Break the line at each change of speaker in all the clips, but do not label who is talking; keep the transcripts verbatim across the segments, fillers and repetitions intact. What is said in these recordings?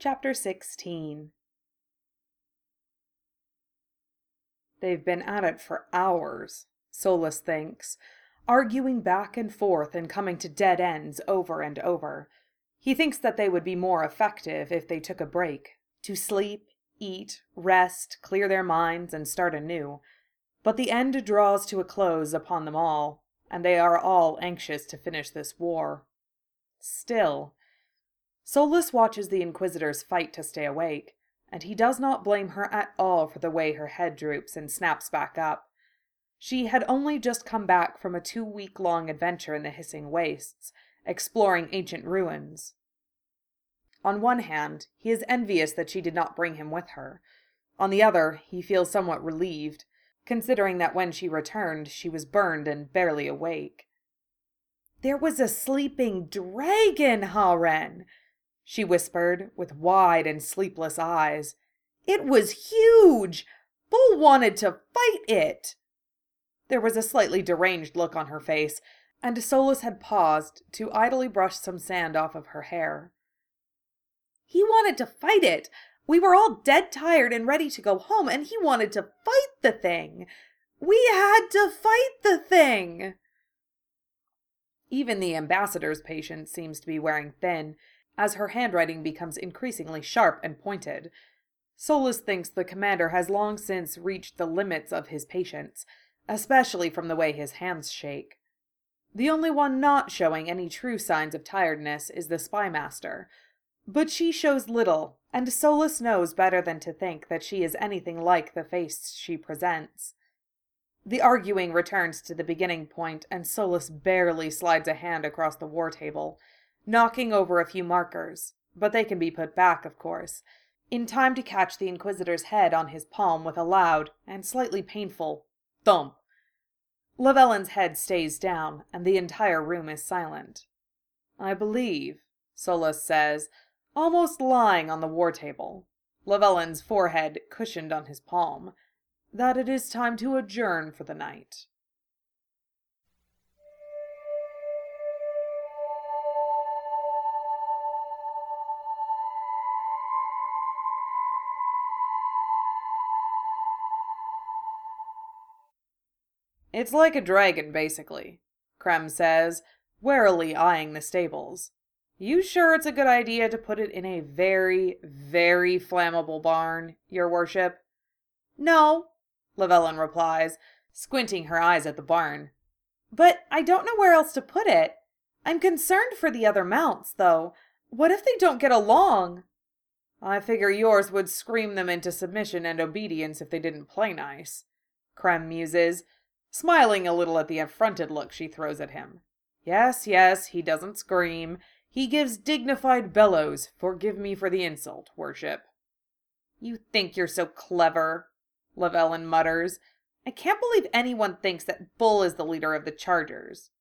Chapter sixteen. They've been at it for hours, Solus thinks, arguing back and forth and coming to dead ends over and over. He thinks that they would be more effective if they took a break, to sleep, eat, rest, clear their minds, and start anew. But the end draws to a close upon them all, and they are all anxious to finish this war. Still, Solus watches the Inquisitors fight to stay awake, and he does not blame her at all for the way her head droops and snaps back up. She had only just come back from a two-week-long adventure in the Hissing Wastes, exploring ancient ruins. On one hand, he is envious that she did not bring him with her. On the other, he feels somewhat relieved, considering that when she returned, she was burned and barely awake. "There was a sleeping dragon, Ha-Ren," she whispered, with wide and sleepless eyes. "It was huge! Bull wanted to fight it!" There was a slightly deranged look on her face, and Solus had paused to idly brush some sand off of her hair. "He wanted to fight it! We were all dead tired and ready to go home, and he wanted to fight the thing! We had to fight the thing!" Even the ambassador's patience seems to be wearing thin, as her handwriting becomes increasingly sharp and pointed. Solus thinks the commander has long since reached the limits of his patience, especially from the way his hands shake. The only one not showing any true signs of tiredness is the spymaster, but she shows little, and Solus knows better than to think that she is anything like the face she presents. The arguing returns to the beginning point, and Solus barely slides a hand across the war table, knocking over a few markers, but they can be put back, of course, in time to catch the Inquisitor's head on his palm with a loud and slightly painful thump. Llewellyn's head stays down, and the entire room is silent. "I believe," Solus says, almost lying on the war table, Llewellyn's forehead cushioned on his palm, "that it is time to adjourn for the night." "It's like a dragon, basically," Krem says, warily eyeing the stables. "You sure it's a good idea to put it in a very, very flammable barn, your worship?" "No," Llewellyn replies, squinting her eyes at the barn. "But I don't know where else to put it. I'm concerned for the other mounts, though. What if they don't get along?" "I figure yours would scream them into submission and obedience if they didn't play nice," Krem muses, smiling a little at the affronted look she throws at him. "Yes, yes, he doesn't scream. He gives dignified bellows. Forgive me for the insult, worship." "You think you're so clever," Llewellyn mutters. "I can't believe anyone thinks that Bull is the leader of the Chargers."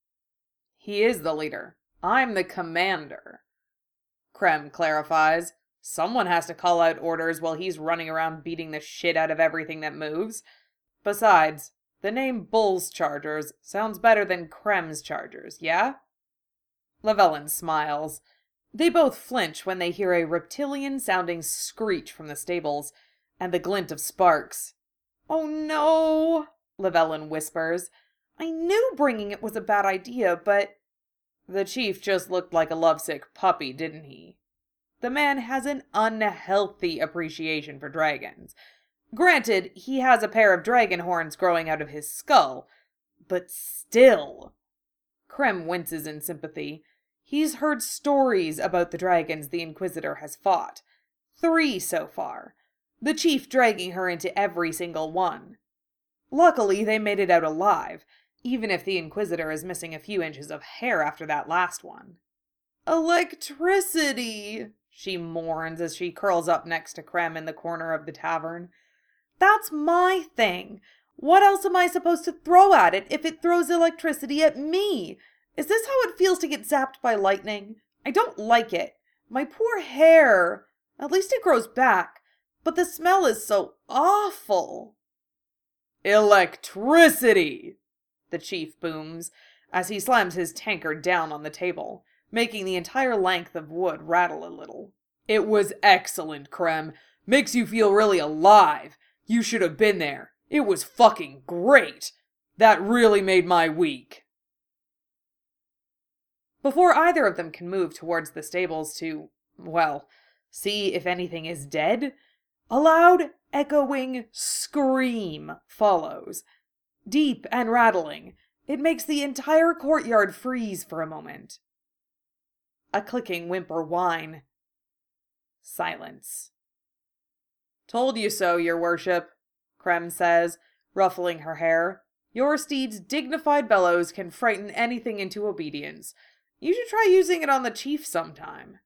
"He is the leader. I'm the commander," Krem clarifies. "Someone has to call out orders while he's running around beating the shit out of everything that moves. Besides, the name Bull's Chargers sounds better than Krem's Chargers, yeah?" Llewellyn smiles. They both flinch when they hear a reptilian-sounding screech from the stables, and the glint of sparks. "Oh no," Llewellyn whispers. "I knew bringing it was a bad idea, but—" "The chief just looked like a lovesick puppy, didn't he?" The man has an unhealthy appreciation for dragons. Granted, he has a pair of dragon horns growing out of his skull, but still. Krem winces in sympathy. He's heard stories about the dragons the Inquisitor has fought. Three so far. The chief dragging her into every single one. Luckily, they made it out alive, even if the Inquisitor is missing a few inches of hair after that last one. "Electricity," she mourns as she curls up next to Krem in the corner of the tavern. "That's my thing. What else am I supposed to throw at it if it throws electricity at me? Is this how it feels to get zapped by lightning? I don't like it. My poor hair. At least it grows back. But the smell is so awful." "Electricity!" the chief booms, as he slams his tankard down on the table, making the entire length of wood rattle a little. It was excellent, Krem. Makes you feel really alive. You should have been there. It was fucking great. That really made my week. Before either of them can move towards the stables to, well, see if anything is dead, a loud, echoing scream follows. Deep and rattling, it makes the entire courtyard freeze for a moment. A clicking whimper whine. Silence. Told you so, your worship, Krem says, ruffling her hair. Your steed's dignified bellows can frighten anything into obedience. You should try using it on the chief sometime.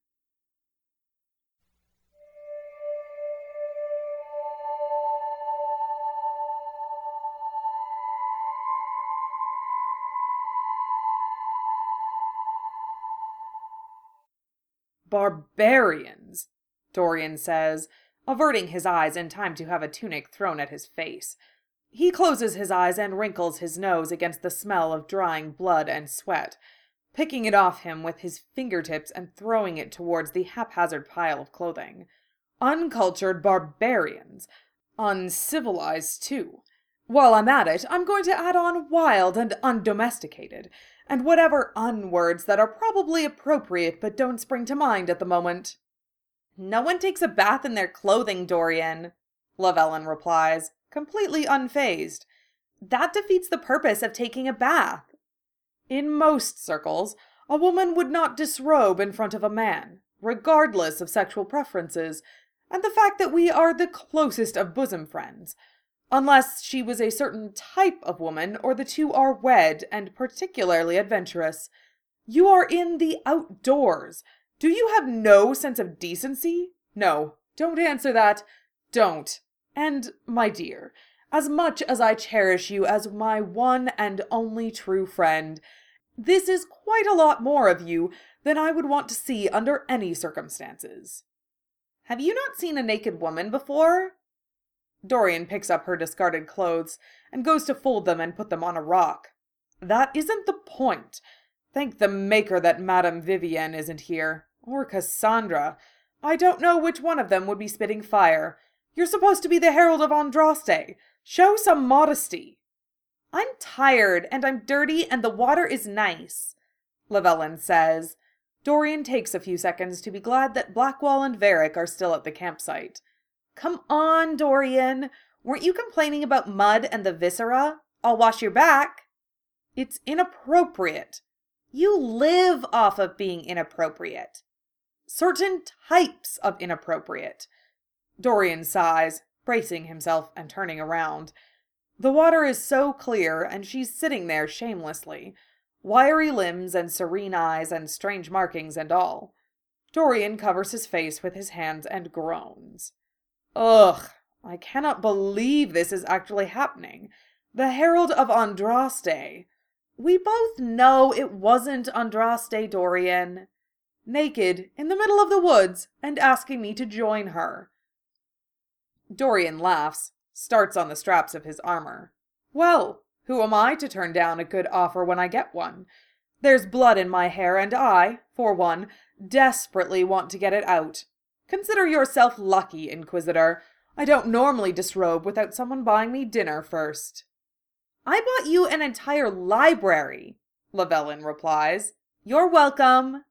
Barbarians, Dorian says, averting his eyes in time to have a tunic thrown at his face. He closes his eyes and wrinkles his nose against the smell of drying blood and sweat, picking it off him with his fingertips and throwing it towards the haphazard pile of clothing. Uncultured barbarians. Uncivilized, too. While I'm at it, I'm going to add on wild and undomesticated, and whatever un-words that are probably appropriate but don't spring to mind at the moment. No one takes a bath in their clothing, Dorian, Lavellen replies, completely unfazed. That defeats the purpose of taking a bath. In most circles, a woman would not disrobe in front of a man, regardless of sexual preferences, and the fact that we are the closest of bosom friends. Unless she was a certain type of woman, or the two are wed and particularly adventurous. You are in the outdoors. Do you have no sense of decency? No, don't answer that. Don't. And, my dear, as much as I cherish you as my one and only true friend, this is quite a lot more of you than I would want to see under any circumstances. Have you not seen a naked woman before? Dorian picks up her discarded clothes and goes to fold them and put them on a rock. That isn't the point. Thank the maker that Madame Vivienne isn't here. Or Cassandra. I don't know which one of them would be spitting fire. You're supposed to be the Herald of Andraste. Show some modesty. I'm tired, and I'm dirty, and the water is nice, Lavellen says. Dorian takes a few seconds to be glad that Blackwall and Varric are still at the campsite. Come on, Dorian. Weren't you complaining about mud and the viscera? I'll wash your back. It's inappropriate. You live off of being inappropriate. Certain types of inappropriate. Dorian sighs, bracing himself and turning around. The water is so clear, and she's sitting there shamelessly. Wiry limbs and serene eyes and strange markings and all. Dorian covers his face with his hands and groans. Ugh, I cannot believe this is actually happening. The Herald of Andraste. We both know it wasn't Andraste, Dorian. Naked, in the middle of the woods, and asking me to join her. Dorian laughs, starts on the straps of his armor. Well, who am I to turn down a good offer when I get one? There's blood in my hair, and I, for one, desperately want to get it out. Consider yourself lucky, Inquisitor. I don't normally disrobe without someone buying me dinner first. I bought you an entire library, Lavellen replies. You're welcome.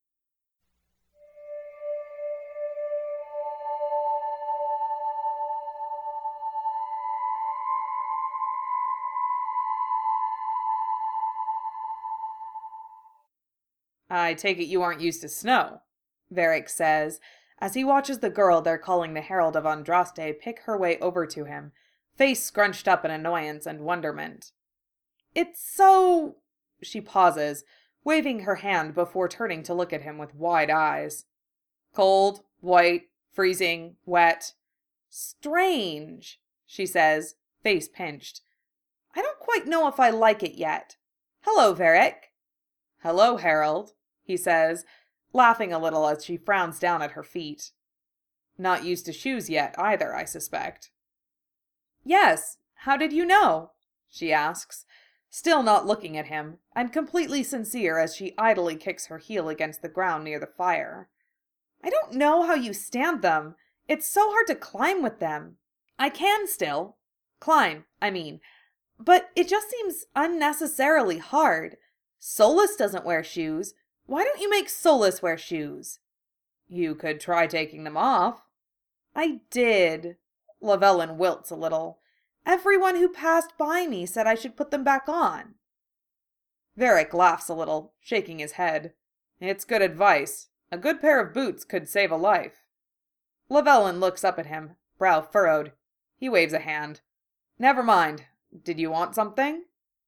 I take it you aren't used to snow, Varric says, as he watches the girl they're calling the Herald of Andraste pick her way over to him, face scrunched up in annoyance and wonderment. It's so... She pauses, waving her hand before turning to look at him with wide eyes. Cold, white, freezing, wet. Strange, she says, face pinched. I don't quite know if I like it yet. Hello, Varric. Hello, Herald, he says, laughing a little as she frowns down at her feet. Not used to shoes yet, either, I suspect. Yes, how did you know? She asks, still not looking at him, and completely sincere as she idly kicks her heel against the ground near the fire. I don't know how you stand them. It's so hard to climb with them. I can still. Climb, I mean. But it just seems unnecessarily hard. Solus doesn't wear shoes. Why don't you make Solus wear shoes? You could try taking them off. I did. Lavellin wilts a little. Everyone who passed by me said I should put them back on. Varric laughs a little, shaking his head. It's good advice. A good pair of boots could save a life. Lavellin looks up at him, brow furrowed. He waves a hand. Never mind. Did you want something?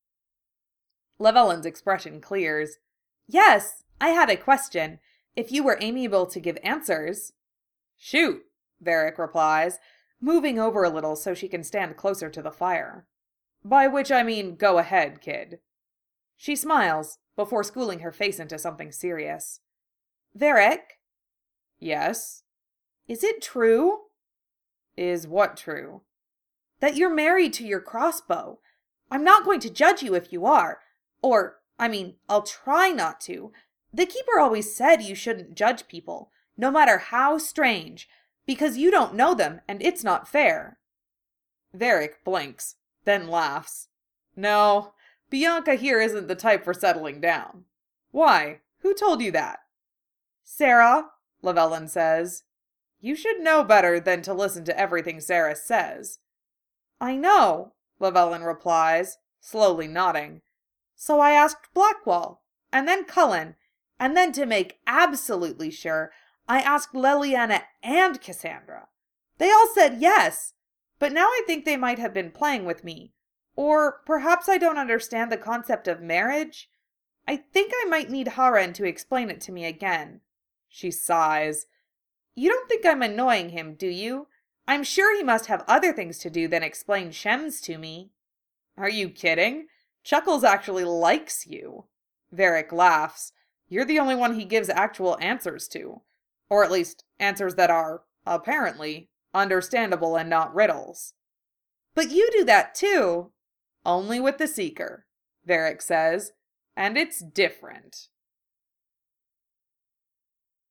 Lavellin's expression clears. Yes, I had a question. If you were amiable to give answers. Shoot, Varric replies, moving over a little so she can stand closer to the fire. By which I mean go ahead, kid. She smiles, before schooling her face into something serious. Varric? Yes? Is it true? Is what true? That you're married to your crossbow. I'm not going to judge you if you are. Or, I mean, I'll try not to. The keeper always said you shouldn't judge people, no matter how strange, because you don't know them and it's not fair. Varric blinks, then laughs. No, Bianca here isn't the type for settling down. Why? Who told you that? Sarah, Lavellin says. You should know better than to listen to everything Sarah says. I know, Lavellin replies, slowly nodding. So I asked Blackwall, and then Cullen, and then to make absolutely sure, I asked Leliana and Cassandra. They all said yes, but now I think they might have been playing with me. Or perhaps I don't understand the concept of marriage. I think I might need Haren to explain it to me again. She sighs. You don't think I'm annoying him, do you? I'm sure he must have other things to do than explain Shems to me. Are you kidding? Chuckles actually likes you. Varric laughs. You're the only one he gives actual answers to. Or at least, answers that are, apparently, understandable and not riddles. But you do that too. Only with the Seeker, Varric says. And it's different.